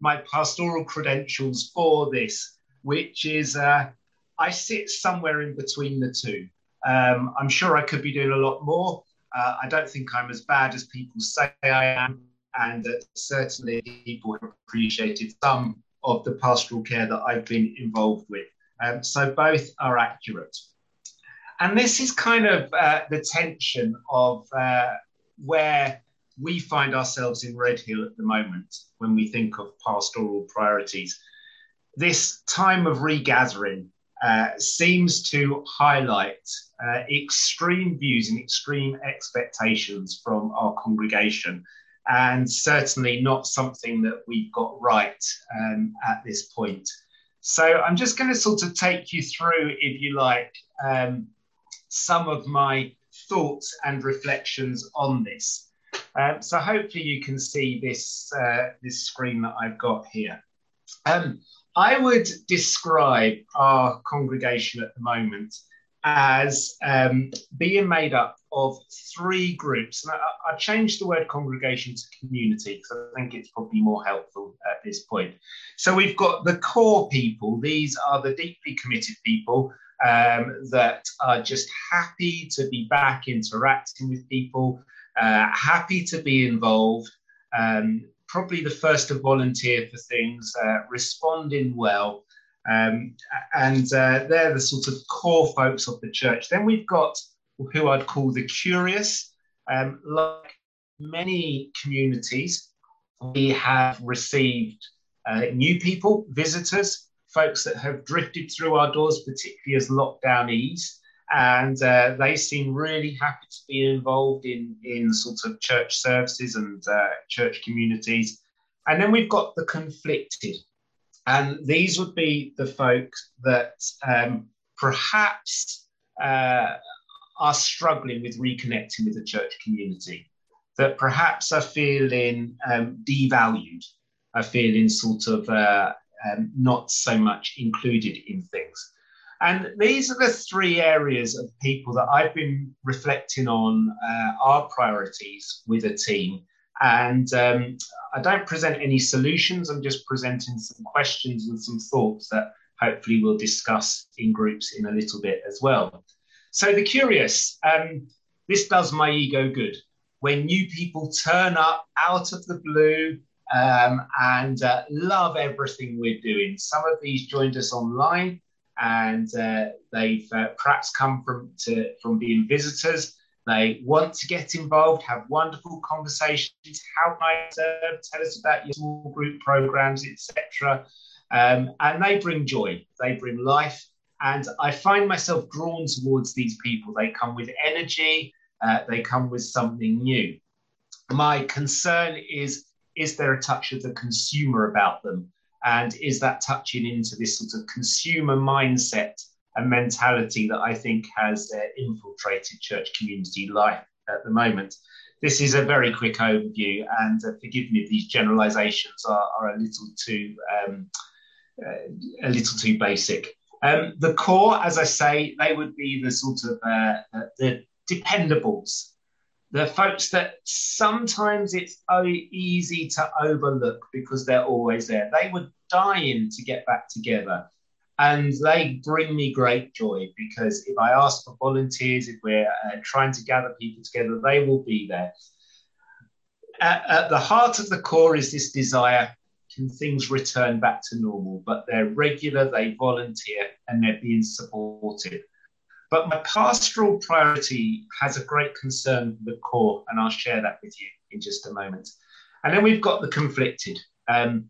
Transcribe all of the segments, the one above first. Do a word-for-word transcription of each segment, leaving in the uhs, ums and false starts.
my pastoral credentials for this, which is uh, I sit somewhere in between the two. Um, I'm sure I could be doing a lot more. Uh, I don't think I'm as bad as people say I am, and uh, certainly people have appreciated some of the pastoral care that I've been involved with. Um, so both are accurate. And this is kind of uh, the tension of uh, where we find ourselves in Redhill at the moment when we think of pastoral priorities. This time of regathering uh, seems to highlight uh, extreme views and extreme expectations from our congregation, and certainly not something that we've got right um, at this point. So I'm just going to sort of take you through, if you like, um, some of my thoughts and reflections on this. Um, so hopefully you can see this, uh, this screen that I've got here. Um, I would describe our congregation at the moment as um, being made up of three groups. And I, I changed the word congregation to community because I think it's probably more helpful at this point. So we've got the core people. These are the deeply committed people um, that are just happy to be back interacting with people, uh, happy to be involved, um, probably the first to volunteer for things, uh, responding well. Um, and uh, they're the sort of core folks of the church. Then we've got who I'd call the curious. Um, like many communities, we have received uh, new people, visitors, folks that have drifted through our doors, particularly as lockdown eased. And uh, they seem really happy to be involved in, in sort of church services and uh, church communities. And then we've got the conflicted. And these would be the folks that um, perhaps uh, are struggling with reconnecting with the church community, that perhaps are feeling um, devalued, are feeling sort of uh, um, not so much included in things. And these are the three areas of people that I've been reflecting on uh, our priorities with a team. And um, I don't present any solutions. I'm just presenting some questions and some thoughts that hopefully we'll discuss in groups in a little bit as well. So the curious, um, this does my ego good. When new people turn up out of the blue um, and uh, love everything we're doing. Some of these joined us online, and uh, they've uh, perhaps come from, to, from being visitors. They want to get involved, have wonderful conversations. How can I serve? Tell us about your small group programs, et cetera. Um, and they bring joy. They bring life. And I find myself drawn towards these people. They come with energy. Uh, they come with something new. My concern is, is there a touch of the consumer about them? And is that touching into this sort of consumer mindset and mentality that I think has uh, infiltrated church community life at the moment? This is a very quick overview, and uh, forgive me if these generalizations are, are a little too um, uh, a little too basic. Um, the core, as I say, they would be the sort of uh, uh, the dependables, the folks that sometimes it's oh, easy to overlook because they're always there. They were dying to get back together. And they bring me great joy because if I ask for volunteers, if we're uh, trying to gather people together, they will be there. At, at the heart of the core is this desire, can things return back to normal? But they're regular, they volunteer, and they're being supported. But my pastoral priority has a great concern for the core, and I'll share that with you in just a moment. And then we've got the conflicted. Um,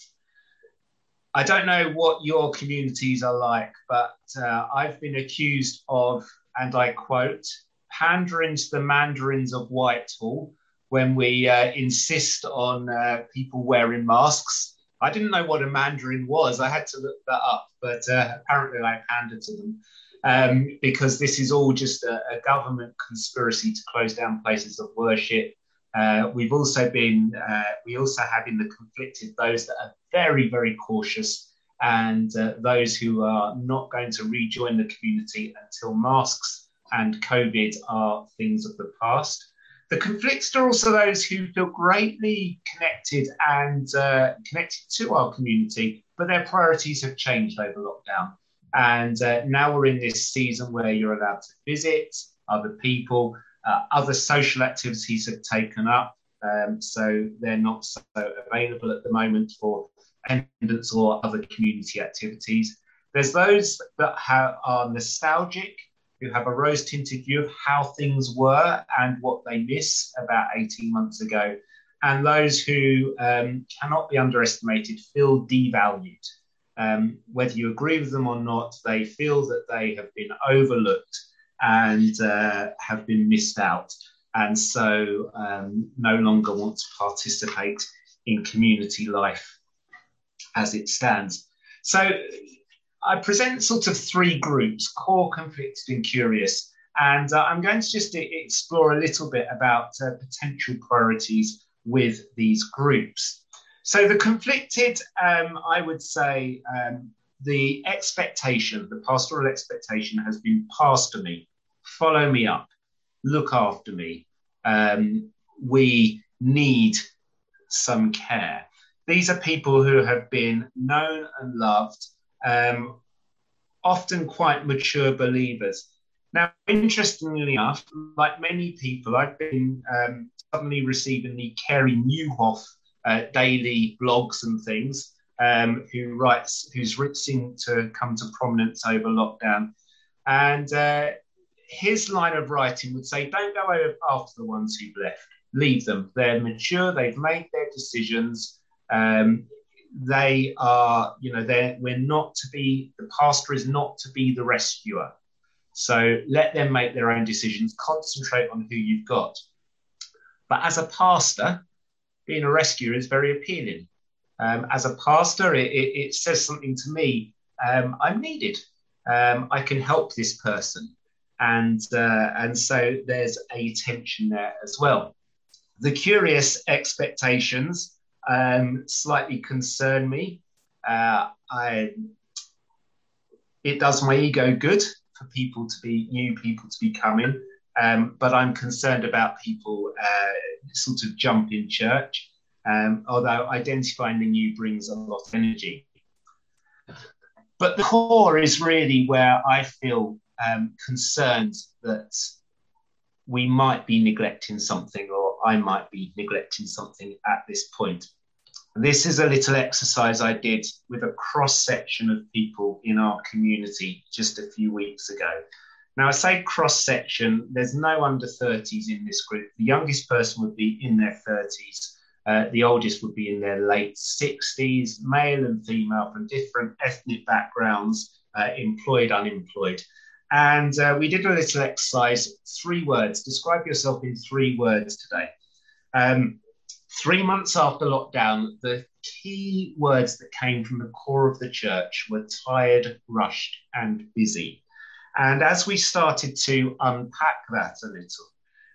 I don't know what your communities are like, but uh, I've been accused of, and I quote, pandering to the mandarins of Whitehall when we uh, insist on uh, people wearing masks. I didn't know what a mandarin was. I had to look that up, but uh, apparently I pandered to them um, because this is all just a, a government conspiracy to close down places of worship. Uh, we've also been, uh, we also have in the conflicted those that are very, very cautious, and uh, those who are not going to rejoin the community until masks and COVID are things of the past. The conflicted are also those who feel greatly connected and uh, connected to our community, but their priorities have changed over lockdown. And uh, now we're in this season where you're allowed to visit other people, uh, other social activities have taken up, um, so they're not so available at the moment for attendance or other community activities. There's those that have, are nostalgic, who have a rose-tinted view of how things were and what they miss about eighteen months ago. And those who um, cannot be underestimated, feel devalued. Um, whether you agree with them or not, they feel that they have been overlooked and uh, have been missed out. And so um, no longer want to participate in community life as it stands. So I present sort of three groups: core, conflicted, and curious. And uh, I'm going to just explore a little bit about uh, potential priorities with these groups. So the conflicted, um, I would say, um, the expectation, the pastoral expectation has been passed to me. Follow me up, look after me. Um, we need some care. These are people who have been known and loved, um, often quite mature believers. Now, interestingly enough, like many people, I've been um, suddenly receiving the Carey Nieuwhof uh, daily blogs and things, um, who writes, who's seemed to come to prominence over lockdown. And uh, his line of writing would say, don't go after the ones who've left, leave them. They're mature, they've made their decisions. Um, they are, you know, they're, we're not to be, the pastor is not to be the rescuer. So let them make their own decisions, concentrate on who you've got. But as a pastor, being a rescuer is very appealing. Um, as a pastor, it, it, it says something to me. Um, I'm needed. Um, I can help this person. And, uh, and so there's a tension there as well. The curious expectations um, slightly concern me. Uh, I, it does my ego good for people to be, new people to be coming. Um, but I'm concerned about people uh, sort of jumping church, um, although identifying the new brings a lot of energy. But the core is really where I feel um, concerned that we might be neglecting something, or I might be neglecting something at this point. This is a little exercise I did with a cross-section of people in our community just a few weeks ago. Now, I say cross-section, there's no under thirties in this group. The youngest person would be in their thirties. Uh, the oldest would be in their late sixties, male and female from different ethnic backgrounds, uh, employed, unemployed. And uh, we did a little exercise, three words. Describe yourself in three words today. Um, three months after lockdown, the key words that came from the core of the church were tired, rushed, and busy. And as we started to unpack that a little,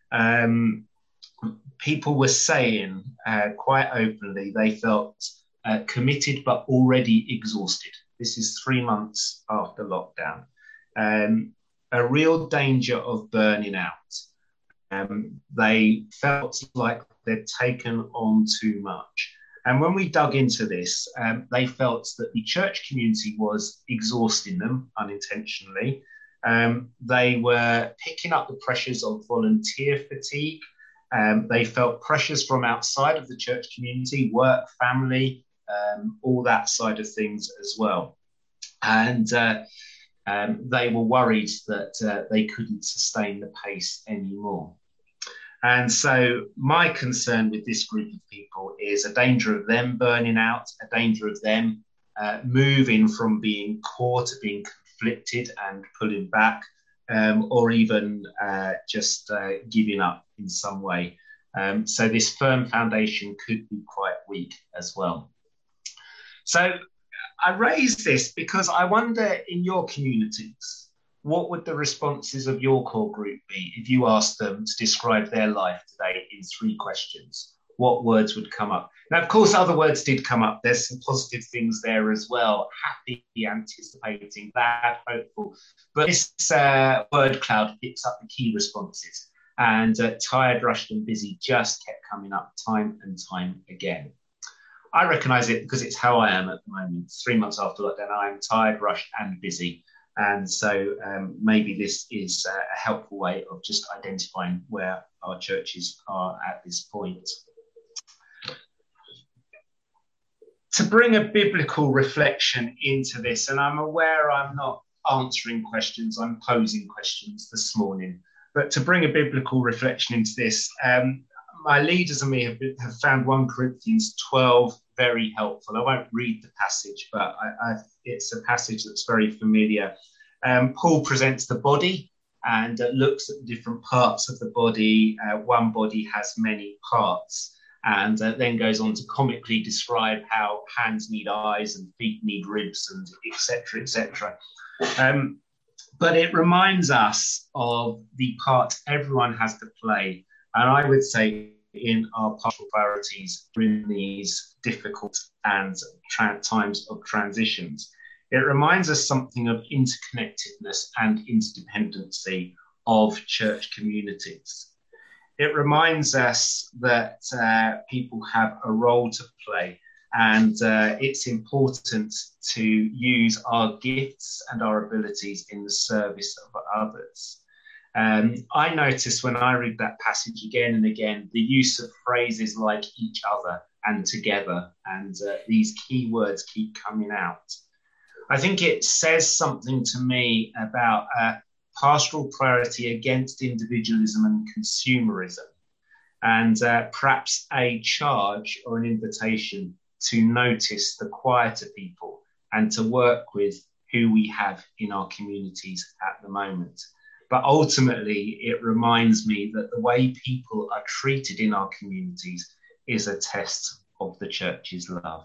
um, people were saying uh, quite openly they felt uh, committed but already exhausted. This is three months after lockdown. Um, a real danger of burning out. Um, they felt like they'd taken on too much. And when we dug into this, um, they felt that the church community was exhausting them unintentionally. Um, they were picking up the pressures of volunteer fatigue. Um, they felt pressures from outside of the church community, work, family, um, all that side of things as well. And uh, um, they were worried that uh, they couldn't sustain the pace anymore. And so my concern with this group of people is a danger of them burning out, a danger of them uh, moving from being core to being conflicted and pulling back, um, or even uh, just uh, giving up in some way. Um, so this firm foundation could be quite weak as well. So I raise this because I wonder, in your communities, what would the responses of your core group be if you asked them to describe their life today in three questions? What words would come up? Now, of course, other words did come up. There's some positive things there as well. Happy, anticipating, glad, hopeful. But this uh, word cloud picks up the key responses. And uh, tired, rushed, and busy just kept coming up time and time again. I recognise it because it's how I am at the moment. Three months after lockdown, I am tired, rushed, and busy. And so um, maybe this is a helpful way of just identifying where our churches are at this point. To bring a biblical reflection into this, and I'm aware I'm not answering questions, I'm posing questions this morning, but to bring a biblical reflection into this, um, my leaders and me have, been, have found First Corinthians twelve very helpful. I won't read the passage, but I, I, it's a passage that's very familiar. Um, Paul presents the body and uh, looks at the different parts of the body. Uh, one body has many parts, and uh, then goes on to comically describe how hands need eyes and feet need ribs, and et cetera, et cetera. Um, but it reminds us of the part everyone has to play. And I would say in our pastoral priorities in these difficult and tra- times of transitions, it reminds us something of interconnectedness and interdependency of church communities. It reminds us that uh, people have a role to play, and uh, it's important to use our gifts and our abilities in the service of others. Um, I notice when I read that passage again and again, the use of phrases like each other and together, and uh, these key words keep coming out. I think it says something to me about uh, pastoral priority against individualism and consumerism, and uh, perhaps a charge or an invitation to notice the quieter people and to work with who we have in our communities at the moment. But ultimately, it reminds me that the way people are treated in our communities is a test of the church's love.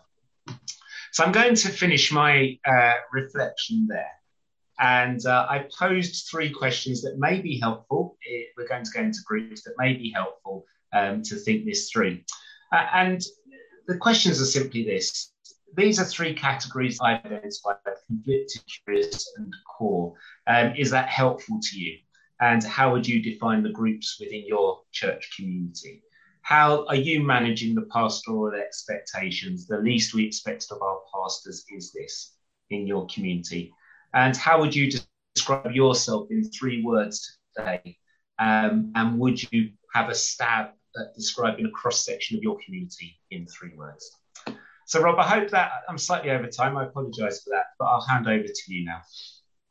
So I'm going to finish my uh, reflection there. And uh, I posed three questions that may be helpful. We're going to go into groups that may be helpful um, to think this through. Uh, and the questions are simply this. These are three categories I've identified: conflicted, curious, and core. Um, is that helpful to you? And how would you define the groups within your church community? How are you managing the pastoral expectations? The least we expect of our pastors is this in your community. And how would you describe yourself in three words today? Um, and would you have a stab at describing a cross-section of your community in three words? So, Rob, I hope that I'm slightly over time. I apologise for that, but I'll hand over to you now.